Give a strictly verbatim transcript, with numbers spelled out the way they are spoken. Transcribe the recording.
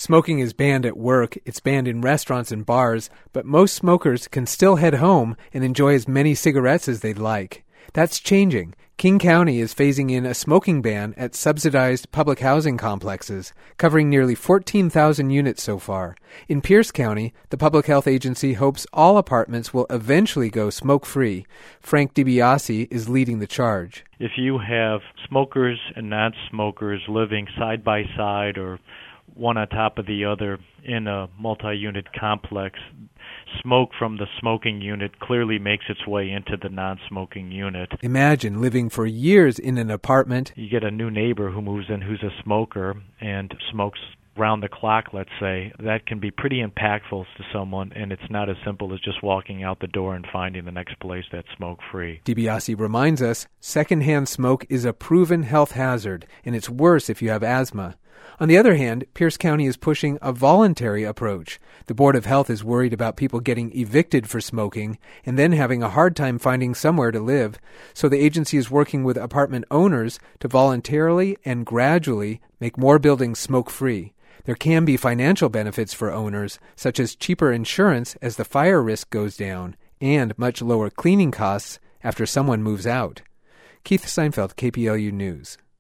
Smoking is banned at work, it's banned in restaurants and bars, but most smokers can still head home and enjoy as many cigarettes as they'd like. That's changing. King County is phasing in a smoking ban at subsidized public housing complexes, covering nearly fourteen thousand units so far. In Pierce County, the Public Health Agency hopes all apartments will eventually go smoke-free. Frank DiBiase is leading the charge. If you have smokers and non-smokers living side by side or one on top of the other in a multi-unit complex, smoke from the smoking unit clearly makes its way into the non-smoking unit. Imagine living for years in an apartment. You get a new neighbor who moves in who's a smoker and smokes round the clock, let's say. That can be pretty impactful to someone, and it's not as simple as just walking out the door and finding the next place that's smoke-free. DiBiase reminds us secondhand smoke is a proven health hazard, and it's worse if you have asthma. On the other hand, Pierce County is pushing a voluntary approach. The Board of Health is worried about people getting evicted for smoking and then having a hard time finding somewhere to live, so the agency is working with apartment owners to voluntarily and gradually make more buildings smoke-free. There can be financial benefits for owners, such as cheaper insurance as the fire risk goes down, and much lower cleaning costs after someone moves out. Keith Seinfeld, K P L U News.